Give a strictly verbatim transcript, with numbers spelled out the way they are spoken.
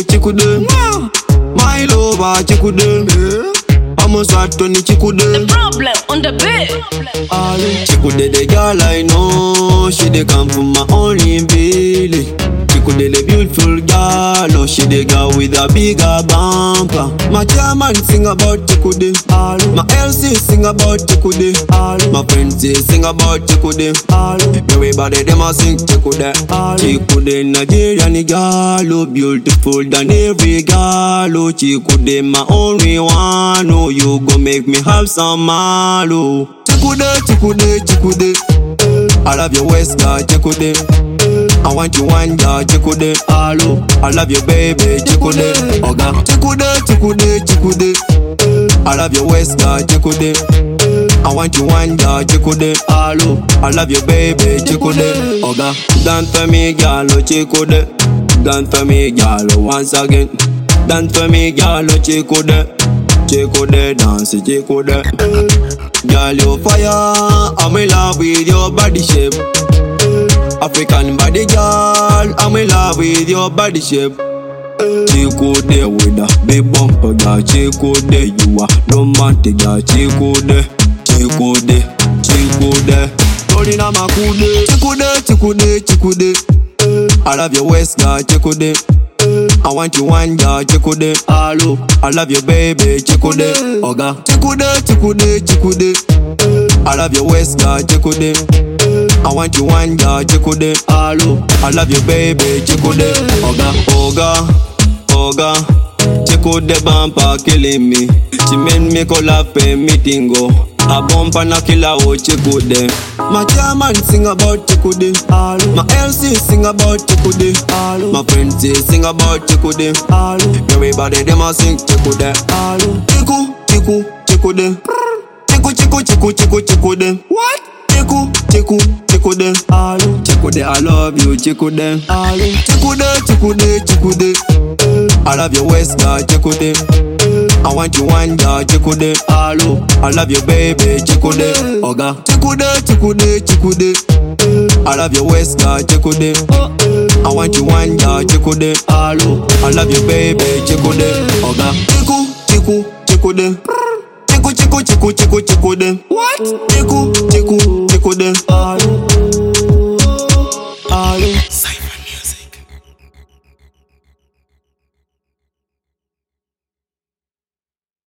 chikude. My lover chikude. I'm a swat on the chikude. The problem on the bed. Chikude the girl I know. She dey come from my only village. Chikude the beautiful girl. Oh, she the girl with a bigger bumper. My German sing about chikude. My L C sing about chikude. My friends they sing about chikude. Everybody them a sing chikude. Chikude Nigerian girl. Oh, beautiful than every girl. Oh, chikude my only one. Oh, you go make me have some malo. Chikude, chikude, chikude. I love your waist, girl, chikude. I want you one, girl, chikude. Hello, I love you, baby, chikude. Oga, chikude, chikude, chikude. I love your waist, girl, chikude. I want you one, girl, chikude. Hello, I love you, baby, chikude. Oga, dance for me, girl, chikude. Dance for me, girl, once again. Dance for me, girl, chikude. Chikude, dance, chikude. Girl, you fire. I'm in love with your body shape. African body, girl. I'm in love with your body shape. Chikude with a big bumper, girl. Chikude, you are romantic, girl. Chikude, chikude, chikude. Rolling on my kude. Chikude, chikude, chikude. I love your waist, girl. Chikude. I want you one, girl, chikude. Hello, I love you, baby, chikude. Oga, chikude, chikude, chikude. I love your waist, girl, chikude. I want you one, girl, chikude. Hello, I love you, baby, chikude. Oga, oga, oga. Chikude bumper killing me. She made me call up a meeting go. A bumper na killer oh chikude. My German sing about chikude. My L C sing about chikude. My friends they sing about chikude. Everybody them a sing chikude. Chiku, chiku, chikude. Chiku, chiku, chiku, chiku, chikude. What? Chiku, chiku, chikude. Chikude, I love you, chikude. Chikude, chikude, chikude. I love your waist, girl, chikude. I want you one, girl, chikude. Hello, I love you, baby, chikude. Oga, chikude, chikude, chikude. I love your waist, girl, chikude. I want you one, girl, chikude. Hello, I love you, baby, chikude. Oga, chiku, chiku, chikude. Chiku, chiku, chiku, chiku, chikude. What? Chiku, chiku.